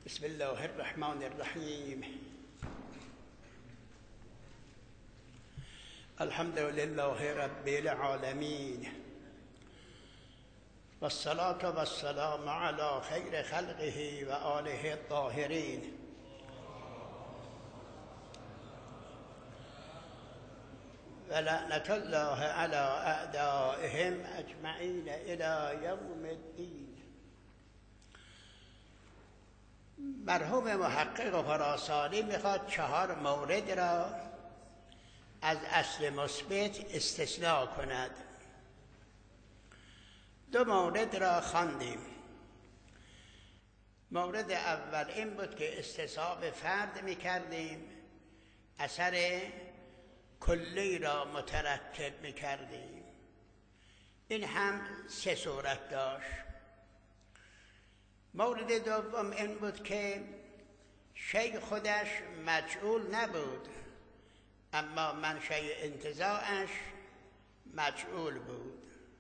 بسم الله الرحمن الرحیم. الحمد لله رب العالمین والصلاة والسلام على خیر خلقه و آله الطاهرین. و لعنت الله على اعدائهم اجمعین الی یوم الدین. مرحوم محقق خراسانی میخواد 4 مورد را از اصل مثبت استثناء کند. 2 مورد را خواندیم. مورد اول این بود که استصحاب فرد میکردیم، اثر کلی را مترتب میکردیم. این هم 3 صورت داشت. مورد دوم این بود که شیء خودش مجعول نبود، اما منشأ انتزاعش مجعول بود.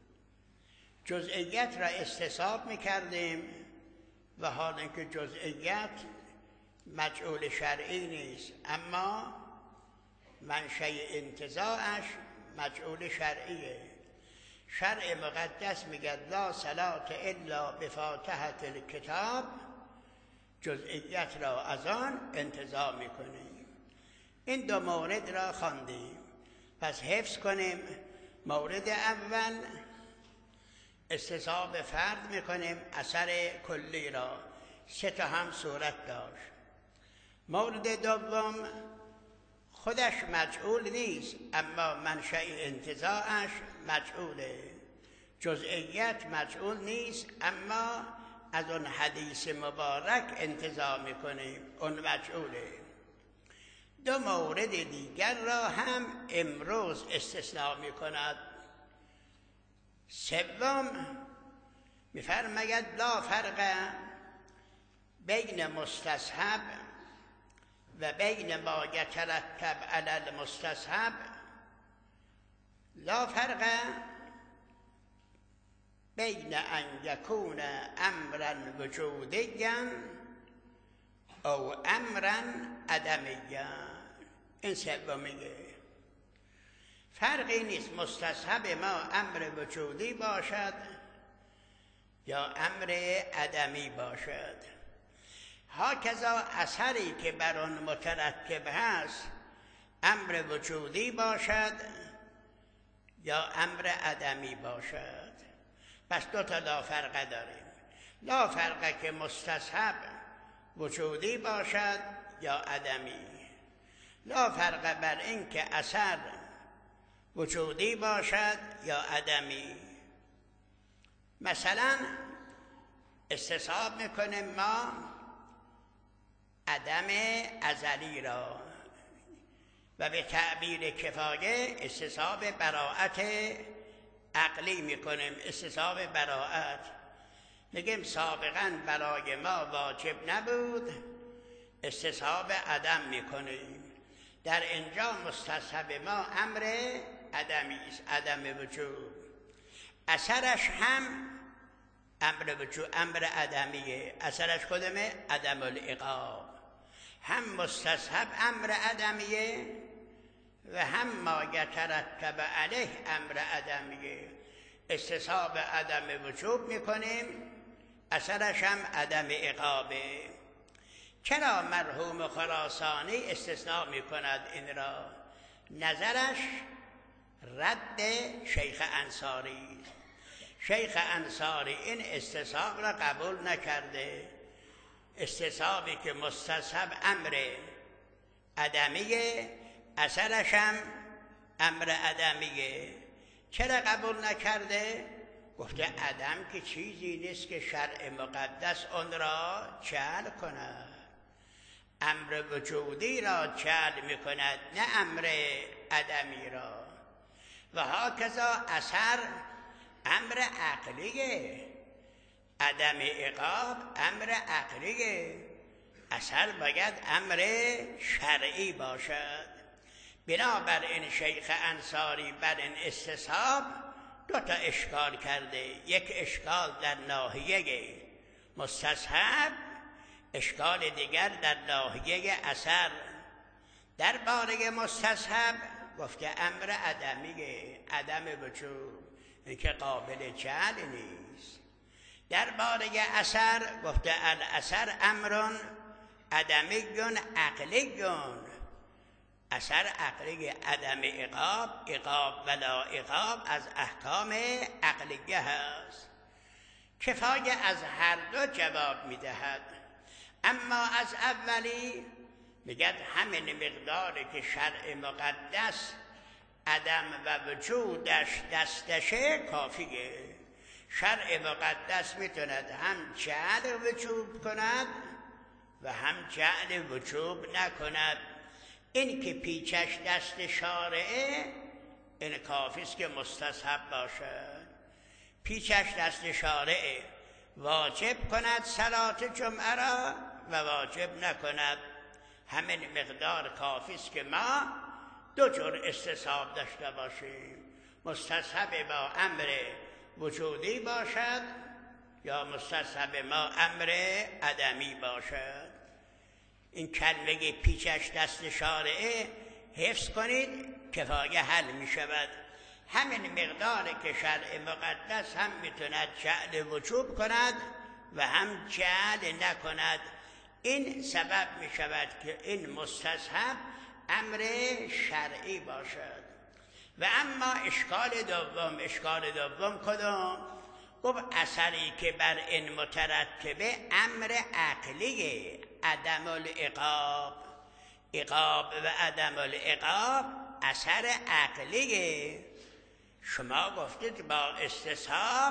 جزئیت را استصحاب میکردیم و حال اینکه جزئیت مجعول شرعی نیست، اما منشأ انتزاعش مجعول شرعیه. شرع مقدس میگه لا صلاة الا بفاتحة الکتاب، جزئیت را از آن انتزاع میکنیم. این 2 مورد را خواندیم. پس حفظ کنیم. مورد اول استصحاب فرد میکنیم، اثر کلی را 3 تا هم صورت داشت. مورد دوم خودش مجعول نیست، اما منشأ انتزاعش مجعوله. جزئیت مجعول نیست، اما از اون حدیث مبارک انتزاع میکنیم، اون مجعوله. 2 مورد دیگر را هم امروز استثناء میکند. سوم میفرماید لا فرق بین مستصحب و بین ما یترتب علی المستصحب. لا فرق بین ان یکون امرا وجودیا او امرا عدمیا. این سومیه. فرقی نیست مستصحب ما امر وجودی باشد یا امر عدمی باشد. هاکذا اثری که بر آن مترتب هست امر وجودی باشد یا امر عدمی باشد. پس 2 تا لا فرقه داریم. لا فرقه که مستصحب وجودی باشد یا عدمی. لا فرقه بر این که اثر وجودی باشد یا عدمی. مثلا استصحاب میکنیم ما عدم ازلی را و به تعبیر کفایه استصحاب براءت عقلی میکنیم. استصحاب براءت میگیم سابقا برای ما واجب نبود، استصحاب عدم میکنیم. در اینجا مستصحب ما امر عدمی است، عدم وجود. اثرش هم امر وجود، امر عدمیه. اثرش کدومه؟ عدم العقاب. هم مستصحب امر عدمیه و هم ما یترتب علیه امر عدمیه. استصحاب عدم وجوب میکنیم، اثرش هم عدم عقابه. چرا مرحوم خراسانی استثناء میکند این را؟ نظرش رد شیخ انصاری. شیخ انصاری این استصحاب را قبول نکرده. استصحابی که مستصحب امر عدمیه، اثرش هم امر عدمیه. چرا قبول نکرده؟ گفته عدم که چیزی نیست که شرع مقدس آن را جعل کند. امر وجودی را جعل میکند، نه امر عدمی را. و هاکذا اثر امر عقلیه. عدم عقاب امر عقلیه. اثر باید امر شرعی باشد. بنابراین شیخ انصاری بر این استصحاب 2 تا اشکال کرده. یک اشکال در ناحیه مستصحب، اشکال دیگر در ناحیه اثر. در باره مستصحب گفته امر عدمیه، عدم وجود، این که قابل جعل نیست. در باره اثر گفته الاثر امرون عدمیون عقلیون، اثر عقلی عدم عقاب، عقاب ولا عقاب از احکام عقلیه هست. کفایه از هر دو جواب میدهد. اما از اولی میگد همین مقداری که شرع مقدس عدم و وجودش دستشه کافیه. شرع مقدس میتوند هم جعل وجوب کند و هم جعل وجوب نکند. این که پیچش دست شارعه این کافی است که مستصحب باشد. پیچش دست شارعه واجب کند صلات جمعه را و واجب نکند، همین مقدار کافی است که ما دو جور استصحاب داشته باشیم، مستصحب ما امر وجودی باشد یا مستصحب ما امر عدمی باشد. این کلمه پیچش دست شارعه حفظ کنید، کفایه حل می شود. همین مقداری که شرع مقدس هم میتوند جعل وجوب کند و هم جعل نکند. این سبب می شود که این مستصحب امر شرعی باشد. و اما اشکال دوم کدام؟ گفت اثری که بر این مترتبه امر عقلیه، عدم العقاب. عقاب و عدم العقاب اثر عقلیه. شما گفتید با استصحاب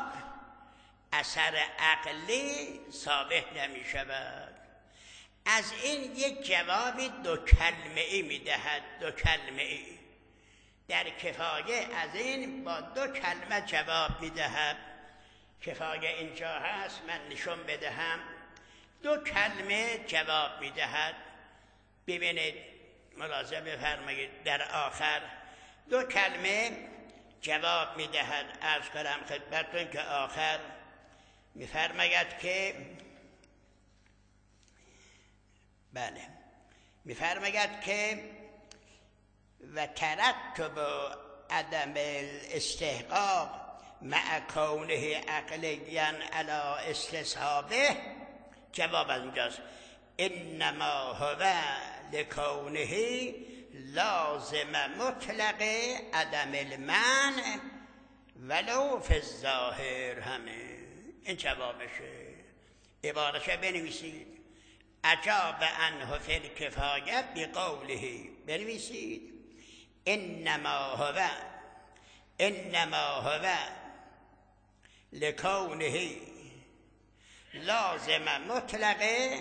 اثر عقلی ثابت نمی شود. از این یک جوابی دو کلمه ای می دهد، دو کلمه ای. در کفایه از این با دو کلمه جواب می دهد. کفایه اینجا هست، من نشون بدهم. دو کلمه جواب می دهد. ببینید، ملاحظه بفرمایید، در آخر دو کلمه جواب می دهد. عرض کنم خدمتتون که آخر می فرماید که بله، می فرماید که و ترتب عدم الاستحقاق مع کونه عقلیا علی استصحابه. جواب از اینجاست انما هو لکونه لازم مطلق عدم المنع ولو فی الظاهر. همه این جوابشه. عبارشه بنویسید. اجاب عنه فی الکفایه بقوله، بنویسید انما هو لکونه لازم مطلق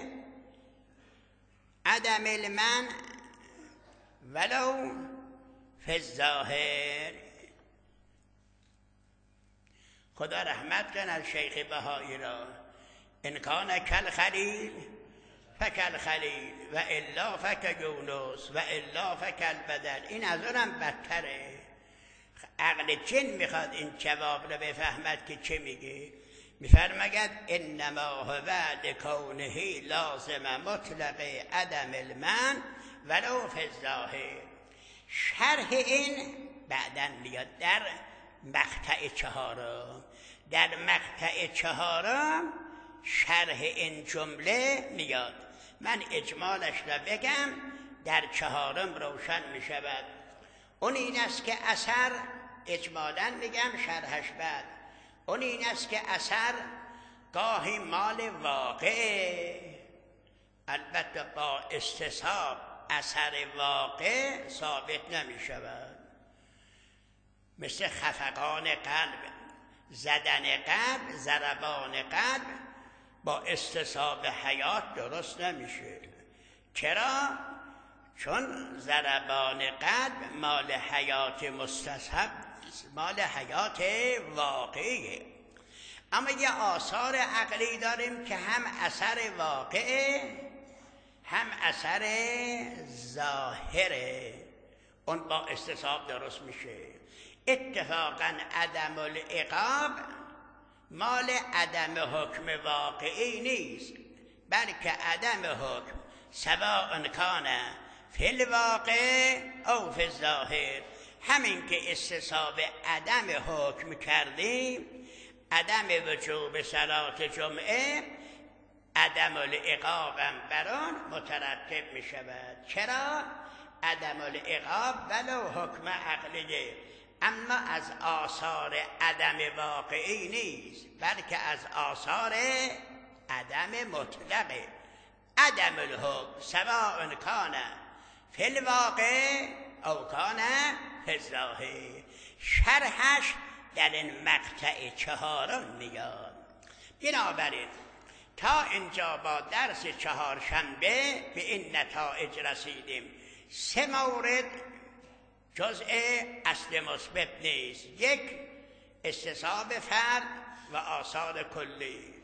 عدم المنع ولو فی الظاهر. خدا رحمت کند شیخ بهایی را. ان کان کل خلیل فکل خلیل و الا فک یونس و الا فکل بدل. این از اونم بدتره. عقل جن میخواد این جواب رو بفهمد که چه میگه. میفرماید انما هو لکونه لازم مطلق عدم المنع ولو فی الظاهر. شرح این بعداً میاد در مقطع چهارم. در مقطع چهارم شرح این جمله میاد. من اجمالش را بگم، در چهارم روشن می شود. اون این است که اثر، اجمالاً میگم شرحش بعد، اون این است که اثر گاهی مال واقع، البته با استصحاب اثر واقع ثابت نمی شود. مثل خفقان قلب، زدن قلب، ضربان قلب با استصحاب حیات درست نمیشه. چرا؟ چون ضربان قلب مال حیات مستصحب، مال حیات واقعیه. اما یه آثار عقلی داریم که هم اثر واقعه هم اثر ظاهره، اون با استصحاب درست میشه. اتفاقا عدم العقاب مال عدم حکم واقعی نیست، بلکه عدم حکم سواء کان فی الواقع او فی الظاهر. همین که استصحاب عدم حکم کردیم، عدم وجوب صلات جمعه، عدم العقاب بر آن مترتب می شود. چرا؟ عدم العقاب ولو حکم عقلیه، اما از آثار عدم واقعی نیست، بلکه از آثار عدم مطلقه. عدم الحکم سواء کان فی الواقع او کان فی الظاهر. شرحش در این مقطع 4 میاد. بنابراین تا اینجا با درس 4 شنبه به این نتایج رسیدیم. 3 مورد جزء اصل مثبت نیست. 1 استصحاب فرد و آثار کلی.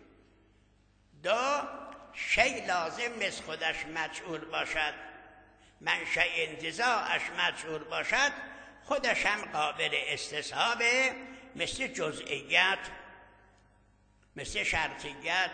2 شیء لازم از خودش مجعول باشد، منشأ انتزاعش مجعول باشد، خودش هم قابل استصحابه، مثل جزئیت، مثل شرطیت.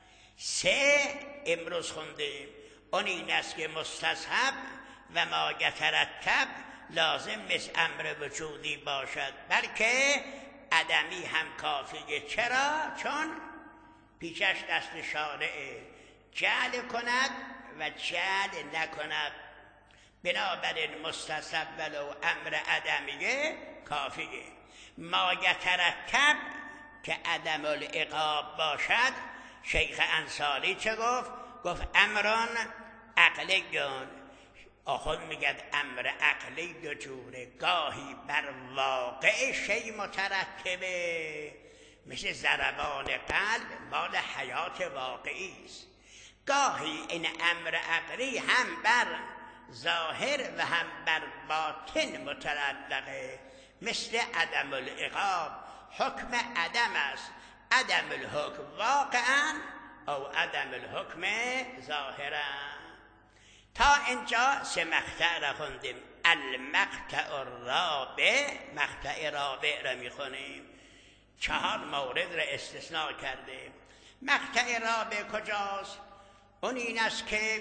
3 امروز خوندیم، اون این است که مستصحب و ما یترتب لازم مثل امر وجودی باشد، بلکه عدمی هم کافیه. چرا؟ چون پیشش دست شارعه، جعل کند و جعل نکند. بنابراین مستصحب ولو امر عدمیه کافیه. ما یترتب که عدم العقاب باشد، شیخ انصاری چه گفت؟ گفت امران عقلیون. آخوند میگد امر عقلی 2 جوره، گاهی بر واقع شی مترتبه، مثل ضربان قلب مال حیات واقعی است. گاهی این امر عقلی هم بر ظاهر و هم بر باطن متعلقه، مثل عدم العقاب. حکم عدم است، عدم الحکم واقعا او عدم الحکم ظاهرا. تا اینجا 3 مقطع را خوندیم. المقطع الرابع، مقطع رابع را میخونیم. 4 مورد را استثناء کرده. مقطع رابع کجاست؟ اون این است که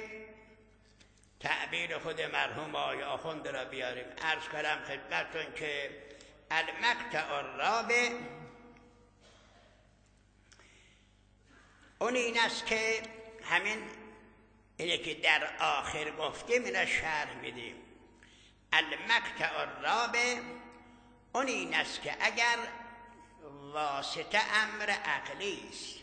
تعبیر خود مرحوم آقای آخوند را بیاریم. عرض کردم خدمتتون که المقطع الرابع اون این است که همین اینه که در آخر گفتیم، اینا شرح میدیم. المقطع الرابع اون این است که اگر واسطه امر عقلی است،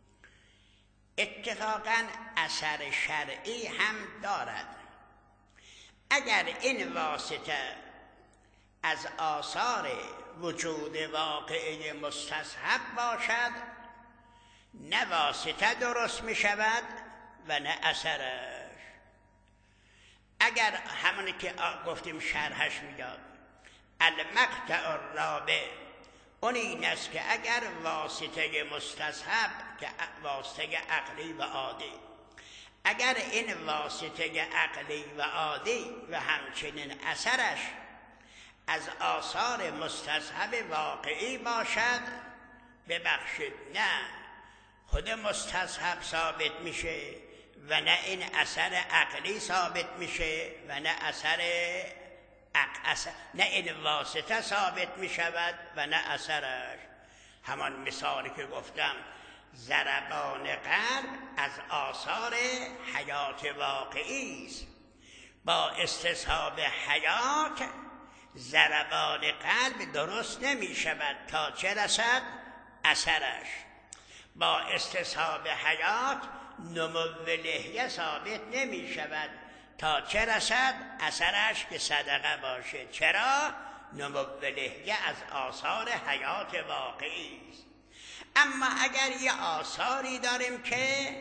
اتفاقا اثر شرعی هم دارد. اگر این واسطه از آثار وجود واقعی مستصحب باشد، نه واسطه درست می شود و نه اثرش. اگر همونی که گفتیم شرحش میاد، المقطع الرابع اون این است که اگر واسطه مستصحب که واسطه عقلی و عادی، اگر این واسطه عقلی و عادی و همچنین اثرش از آثار مستصحب واقعی باشد، ببخشید نه خود مستصحب ثابت میشه و نه این اثر عقلی ثابت میشه و نه نه این واسطه ثابت میشود و نه اثرش. همان مثالی که گفتم، ضربان قلب از آثار حیات واقعی است. با استصحاب حیات ضربان قلب درست نمی شود تا چه رسد اثرش. با استصحاب حیات نمو لحیه ثابت نمی شود تا چه رسد اثرش که صدقه باشه. چرا؟ نمو لحیه از آثار حیات واقعی است. اما اگر یه آثاری داریم که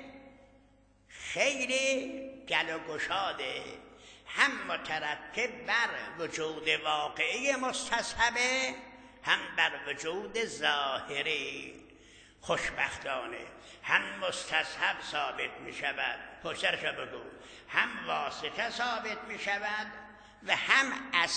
خیلی گل و گشاده، هم مترتب بر وجود واقعی مستصحبه، هم بر وجود ظاهری، خوشبختانه هم مستصحب ثابت می شود، پشترش بگو، هم واسطه ثابت می شود و هم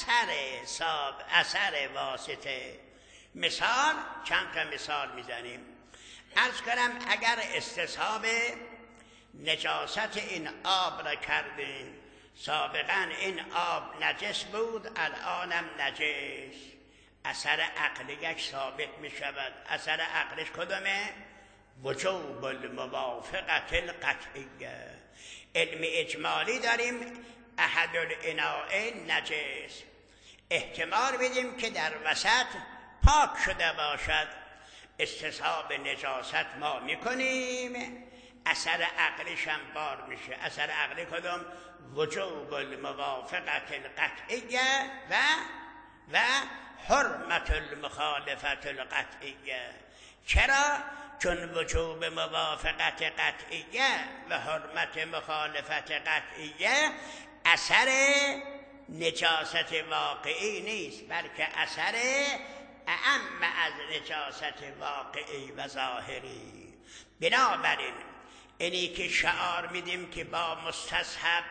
اثر واسطه. مثال، چند تا مثال میزنیم. عرض کنم اگر استصحاب نجاست این آب را کردیم. سابقا این آب نجس بود، الانم نجس. اثر عقلیش ثابت می شود. اثر عقلش کدامه؟ وجوب الموافقت القطعیه. علم اجمالی داریم احد الاناءین نجس، احتمال بدیم که در وسط پاک شده باشد، استصحاب نجاست ما میکنیم، اثر عقلش هم بار میشه. اثر عقلی کدام؟ وجوب الموافقت القطعیه و حرمت المخالفت القطعیه. چرا؟ چون وجوب موافقت قطعیه و حرمت مخالفت قطعیه اثر نجاست واقعی نیست، بلکه اثر اعم از نجاست واقعی و ظاهری. بنابراین اینی که شعار میدیم که با مستصحب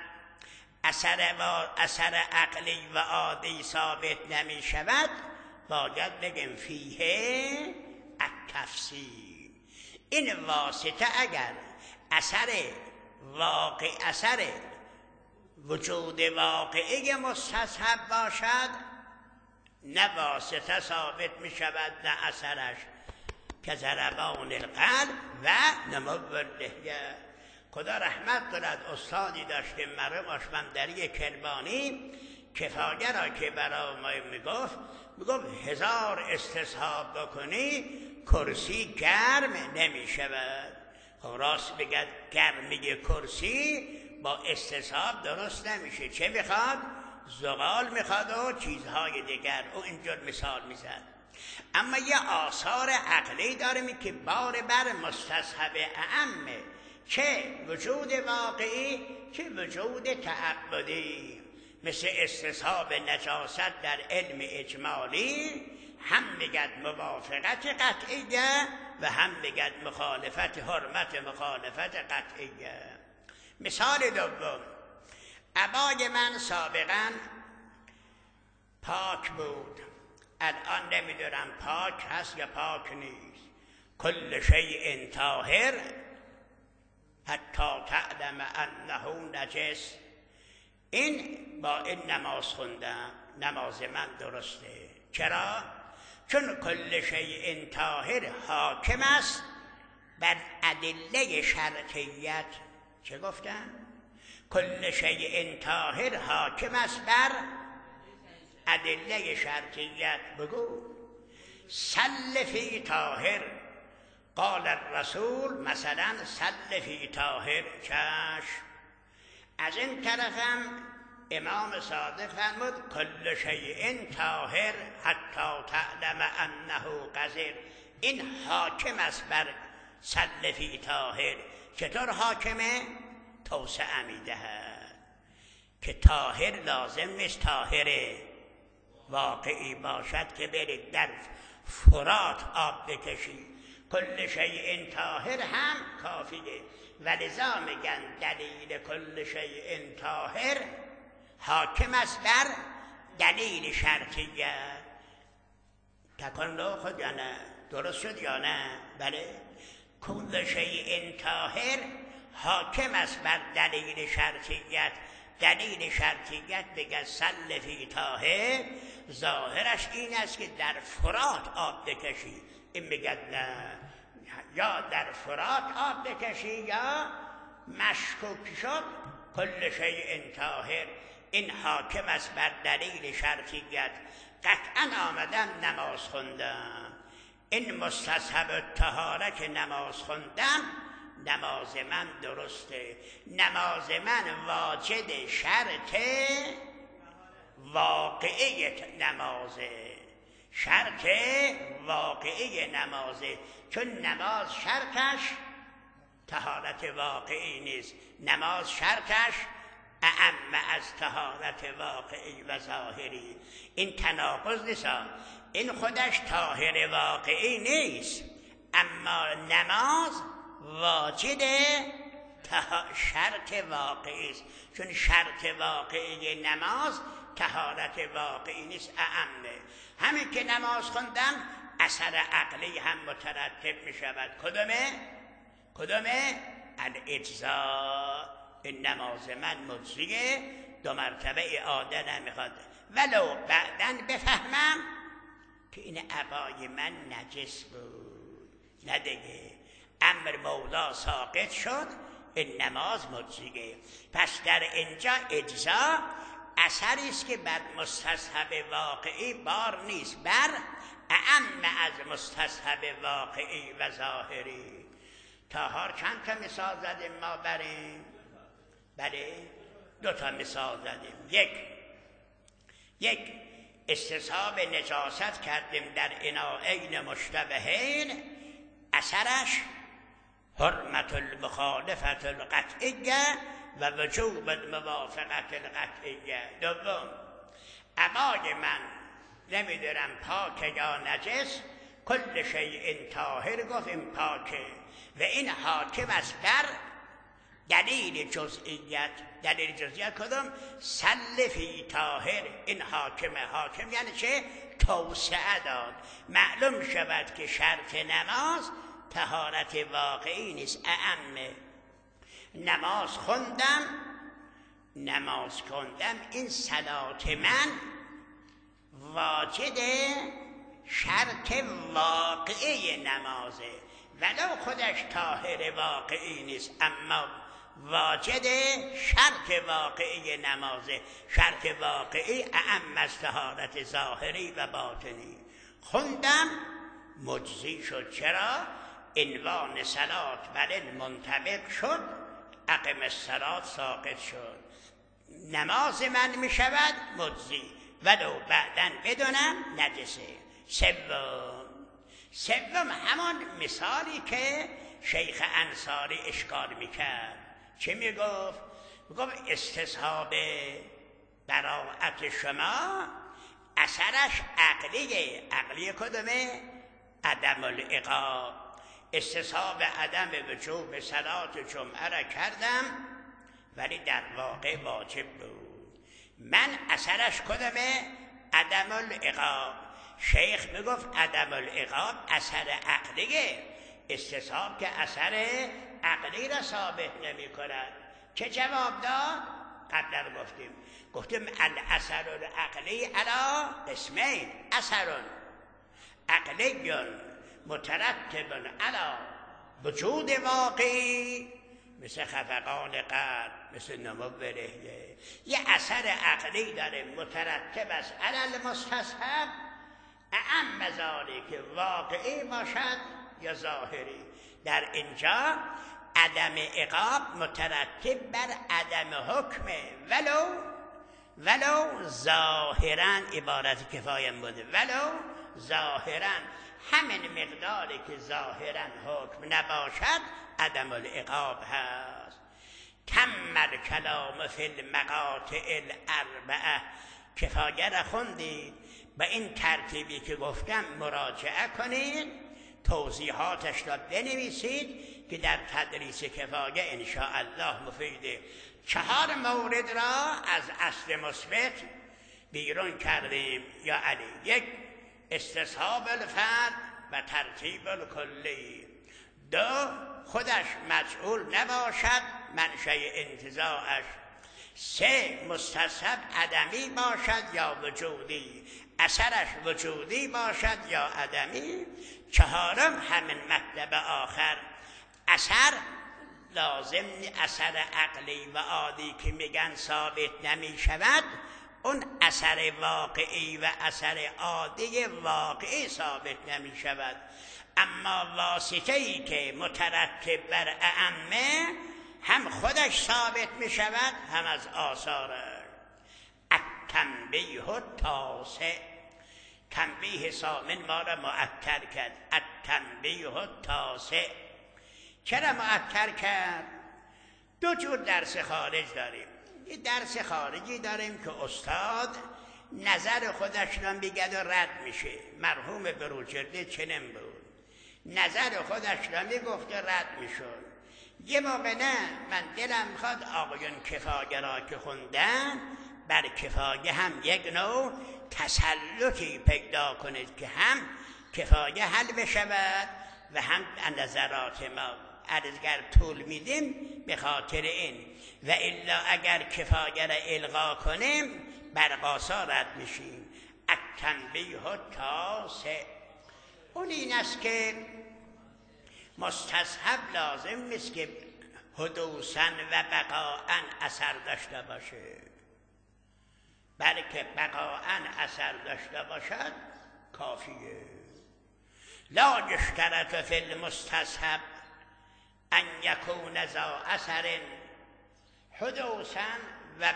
اثر عقلی و عادی ثابت نمی شود، باید بگیم فیه التفصیل. این واسطه اگر اثر وجود واقعی مستصحب باشد، نه واسطه ثابت می شود نه اثرش، که ضربان القلب و نمو اللحیه. خدا رحمت دارد، استادی داشتیم مرحوم آشمندری کرمانی، کفایه را که برای ما میگفت 1000 استصحاب بکنی کرسی گرم نمی شود. خب راست بگد گرمی کرسی با استصحاب درست نمیشه. چه میخواد؟ زغال میخواد و چیزهای دیگر. او اینجور مثال میزد. اما یه آثار عقلی داریم که بار بر مستصحب اعمه، چه وجود واقعی چه وجود تعبدی. مثل استصحاب نجاست در علم اجمالی، هم میگد موافقت قطعیه و هم میگد مخالفت حرمت مخالفت قطعیه. مثال دوم، عبای من سابقا پاک بود، الان نمیدونم پاک هست یا پاک نیست. کل شیء طاهر حتی تعلم انه نجس. این با این نماز خوندم، نماز من درسته. چرا؟ چون کل شیء طاهر حاکم است بر ادله شرطیت. چه گفتم؟ کل شیء طاهر حاکم است بر ادله شرطیت. بگو صل فی طاهر، قال الرسول مثلا صل فی طاهر. چشم. از این طرفم امام صادق فرمود کل شیء طاهر حتی تعلم انه قذر. این حاکم است بر صل فی طاهر. چطور حاکمه؟ توسعه میدهد که طاهر لازم نیست طاهر واقعی باشد که برید در فرات آب بکشید. کل شیء طاهر هم کافیه. ولذا میگن دلیل کل شیء طاهر حاکم است بر دلیل شرطیه. تکن رو خود یا نه؟ درست شد یا نه؟ بله. کل شیء طاهر حاکم است بر دلیل شرطیت. دلیل شرطیت بگه صل فی طاهر، ظاهرش این است که در فرات آب بکشی. این میگه نه، یا در فرات آب بکشی یا مشکوک شد. کل شیء طاهر این حاکم است بر دلیل شرطیت. قطعا آمدم نماز خوندم، این مستصحب الطهاره که نماز خوندم، نماز من درسته. نماز من واجد شرط واقعی نمازه، شرط واقعی نمازه. چون نماز شرطش طهارت واقعی نیست، نماز شرطش اعم از طهارت واقعی و ظاهری. این تناقض نیست، این خودش طاهر واقعی نیست، اما نماز واجد شرط واقعی است. چون شرط واقعی نماز طهارت واقعی نیست، اعمه. همین که نماز خوندم اثر عقلی هم مترتب می شود. کدومه؟ الاجزا، این نماز من مجزیه، 2 مرتبه اعاده نمیخواد، ولو بعدن بفهمم که این عبای من نجس بود. نه دیگه، امر مولا ساقط شد، این نماز مجزیه. پس در اینجا اجزا اثری است که بر مستصحب واقعی بار نیست، بر اعم از مستصحب واقعی و ظاهری. تاهار چند تا مثال زدیم ما بریم؟ بله 2 تا مثال زدیم. یک استصحاب نجاست کردیم در اناءین مشتبهین، اثرش حرمت المخالفت القطعیه و وجوب الموافقت القطعیه. دوم، عبای من نمیدونم پاک یا نجس، کل شیء طاهر، گفت این پاکه و این حاکم است بر دلیل جزئیت. دلیل جزئیت کدوم؟ سلفی طاهر، این حاکمه. حاکم یعنی چه؟ توسعه داد. معلوم شود که شرط نماز طهارت واقعی نیست، اعمه. نماز خوندم، این صلات من واجد شرط واقعی نمازه، ولو خودش طاهر واقعی نیست، اما واجد شرط واقعی نمازه. شرط واقعی اعم از طهارت ظاهری و باطنی. خوندم مجزی شد. چرا؟ عنوان صلات بر این منطبق شد، اقم الصلات ساقط شد. نماز من می شود مجزی ولو بعدن بدونم نجسه. سوم همان مثالی که شیخ انصاری اشکال میکرد. چه میگفت؟ میگفت استصحاب براءت شما اثرش عقلیه. عقلیه کدومه؟ عدم العقاب. استصحاب عدم وجوب صلات جمعه را کردم ولی در واقع واجب بود. من اثرش کدومه؟ عدم العقاب. شیخ میگفت عدم العقاب اثر عقلیه، استصحاب که اثر عقلی را ثابت نمی کند. چه جواب داد؟ قبلا گفتیم الاثر العقلی علی قسمین، اثر عقلی مترتب علی وجود واقعی، مثل خفقان قلب، مثل نمو لحیه. یه اثر عقلی داره مترتب است علی المستصحب، اعم ذالی که واقعی باشد یا ظاهری. در اینجا عدم عقاب مترتب بر عدم حکمه، ولو ظاهرا، عبارت کفایم بوده، ولو ظاهرا همین مقداری که ظاهرا حکم نباشد عدم العقاب هست. تم الکلام فی المقاطع الاربعه. کفایه را خوندید، به این ترتیبی که گفتم مراجعه کنید، توضیحاتش را بنویسید که در تدریس کفایه انشاءالله مفیده. 4 مورد را از اصل مثبت بیرون کردیم یا علی. 1 استصحاب الفرد و ترتیب الکلی. 2 خودش مجعول نباشد منشأ انتزاعش. 3 مستصحب عدمی باشد یا وجودی، اثرش وجودی باشد یا عدمی. 4 همین مطلب آخر، اثر لازم اثر عقلی و عادی که میگن ثابت نمی شود، اون اثر واقعی و اثر عادی واقعی ثابت نمی شود. اما واسطه‌ای که مترتب بر اعمه هم خودش ثابت می شود هم از آثارش. التنبیه التاسع، تنبیه ثامن ما را معطر کرد. التنبیه التاسع چرا معطر کرد؟ 2 جور درس خارج داریم. یه درس خارجی داریم که استاد نظر خودش را میگد و رد میشه. مرحوم بروجردی چنین بود، نظر خودش را میگفت و رد میشد. یه موقع نه، من دلم میخواد آقایون کفایه را که خوندن بر کفایه هم یک نوع تسلطی پیدا کنید که هم کفایه حل بشود و هم نظرات ما. عرضگر طول میدیم به خاطر این، و الا اگر کفایه را الغا کنیم برقاسا رد میشیم. التنبیه تاسع، اون این است که مستصحب لازم نیست که حدوثاً و بقاءً اثر داشته باشه، بلکه بقاءً اثر داشته باشد کافیه. لا یشترط فی المستصحب ان یکون ذا اثر حدوثاً و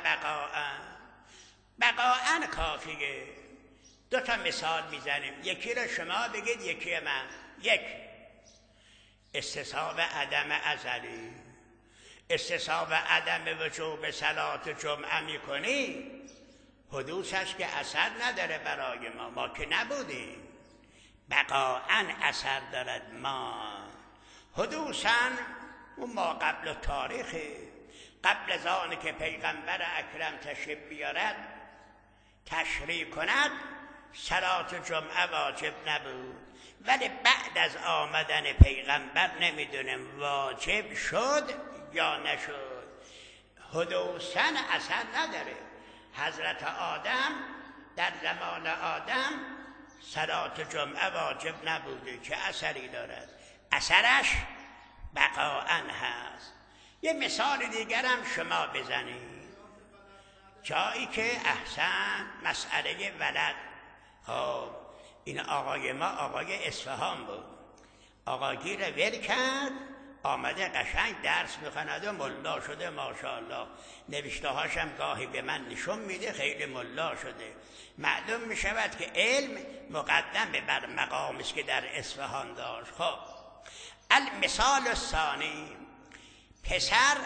بقاءً کافیه. دو تا مثال میزنیم، یکی را شما بگید یکی من. یک، استصحاب عدم ازلی. استصحاب عدم وجوب صلات جمعه میکنی، حدوثش که اثر نداره برای ما که نبودیم، بقاءً اثر دارد. ما حدوثاً اون ما قبل تاریخ، قبل از آن که پیغمبر اکرم تشریف بیارد تشریع کند صلات جمعه واجب نبود، ولی بعد از آمدن پیغمبر نمیدونیم واجب شد یا نشد. حدوثاً اثر نداره. حضرت آدم در زمان آدم صلات جمعه واجب نبوده، چه اثری دارد؟ اثرش بقاءً هست. یه مثال دیگر هم شما بزنید، جایی که احسن مسئله ولد. خب این آقای ما آقای اصفهان بود، آقاگی رو ول کرد آمده قشنگ درس میخواند و ملا شده ماشاءالله. نوشته هاشم گاهی به من نشون میده خیلی ملا شده. معلوم میشود که علم مقدم بر مقامی است که در اصفهان داشت. خب المثال الثانی، پسر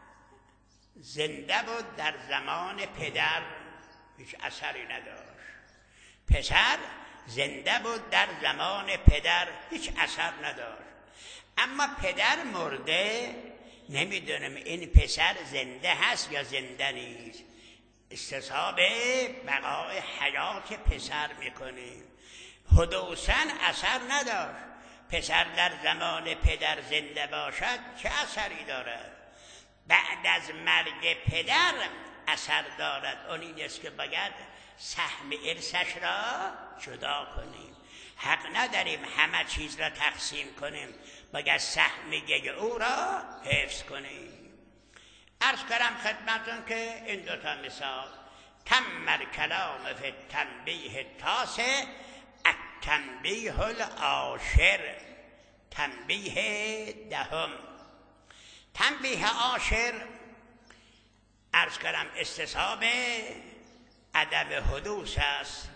زنده بود در زمان پدر، هیچ اثری نداشت. پسر زنده بود در زمان پدر، هیچ اثر نداشت. اما پدر مرده، نمیدونم این پسر زنده هست یا زنده نیست. استصحاب بقای حیات پسر میکنیم. حدوثاً اثر نداشت. پسر در زمان پدر زنده باشد چه اثری دارد؟ بعد از مرگ پدر اثر دارد. اون این است که باید سهم ارثش را جدا کنیم. حق نداریم همه چیز را تقسیم کنیم، باید سهمیه او را حفظ کنیم. عرض کردم خدمتون که این دوتا مثال تم الکلام فی التنبیه التاسع التنبیه العاشر. تنبیه دهم. تنبیه عاشر عرض کردم استصحاب عدم حدوث است.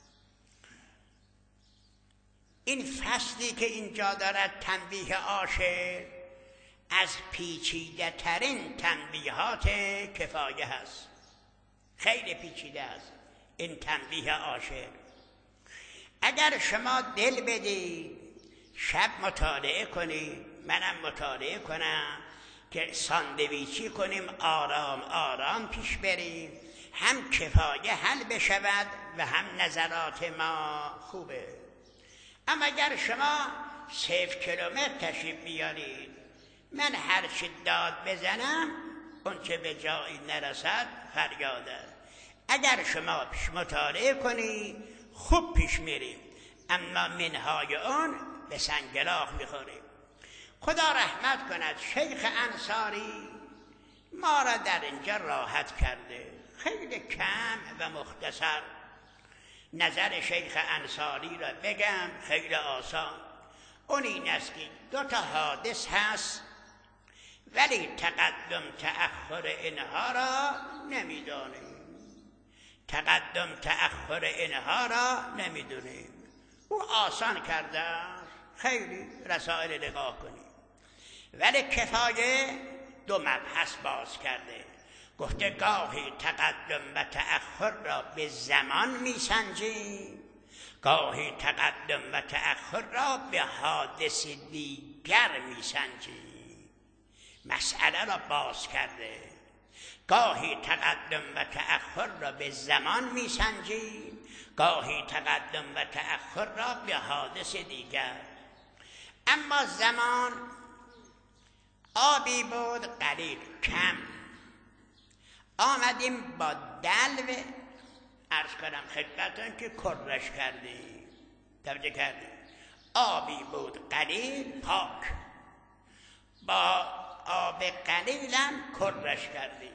این فصلی که اینجا دارد تنبیه عاشر از پیچیده ترین تنبیهات کفایه هست. خیلی پیچیده است این تنبیه عاشر. اگر شما دل بدید شب مطالعه کنید، منم مطالعه کنم که ساندویچی کنیم، آرام آرام پیش بریم، هم کفایه حل بشود و هم نظرات ما خوبه. اما اگر شما 0 کیلومتر تشریف بیارید، من هر چی داد بزنم اون چه به جایی نرسد فریاد است. اگر شما پیش مطالعه کنید خوب پیش میریم، اما منهای اون به سنگلاخ میخوریم. خدا رحمت کند شیخ انصاری ما را در اینجا راحت کرده، خیلی کم و مختصر. نظر شیخ انصاری را بگم خیلی آسان. اون این است که 2 حادث هست ولی تقدم تأخر اینها را نمیدانیم. تقدم تأخر اینها را نمیدونیم. او آسان کرده، خیلی رسائل نگاه کنیم. ولی کفایه 2 مبحث باز کرده. گفته گاهی تقدم و تأخر را به زمان میسنجیم، گاهی تقدم و تأخر را به حادث دیگر میسنجیم. مسئله را باز کرده. گاهی تقدم و تأخر را به زمان میسنجیم، گاهی تقدم و تأخر را به حادث دیگر. اما زمان آبی بود قلیل کم، آمدیم با دلو عرض کنم خدمتتون که کرش کردیم. توجه کردیم؟ آبی بود قلیل پاک، با آب قلیلم کرش کردیم.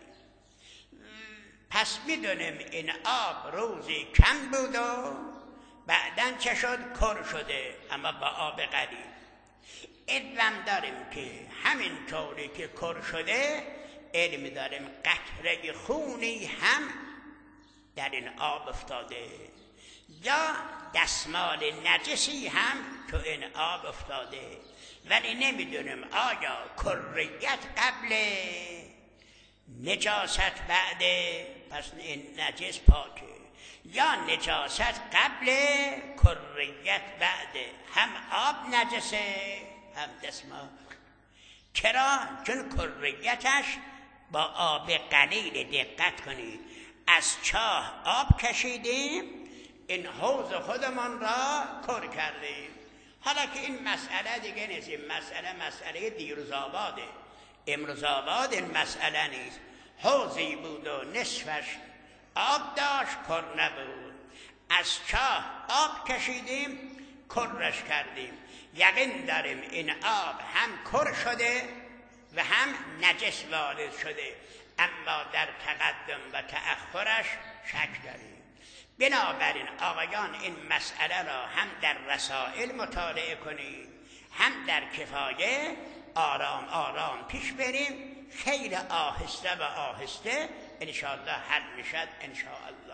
پس میدونیم این آب روزی کم بود و بعدن چه شد؟ کر شده، اما با آب قلیل. علم داریم که همین طوری که کر شده، علم داریم قطره خونی هم در این آب افتاده، یا دستمال نجسی هم تو این آب افتاده، ولی نمیدونیم آیا کریت قبل نجاست بعده، پس این نجس پاکه، یا نجاست قبل کریت بعده. هم آب نجسه هم دستمال. چرا؟ چون کریتش با آب قلیل. دقت کنید، از چاه آب کشیدیم، این حوض خودمان را کر کردیم. حالا که این مسئله دیگه نیست، این مسئله دیروز آباده. امروز آباد این مسئله نیست. حوضی بود و نصفش آب داشت، کر نبود. از چاه آب کشیدیم، کرش کردیم. یقین داریم این آب هم کر شده و هم نجس وارد شده، اما در تقدم و تأخرش شک داریم. بنابراین آقایان این مسئله را هم در رسائل مطالعه کنید، هم در کفایه آرام آرام پیش بریم. خیلی آهسته و آهسته انشاءالله حل میشد انشاءالله.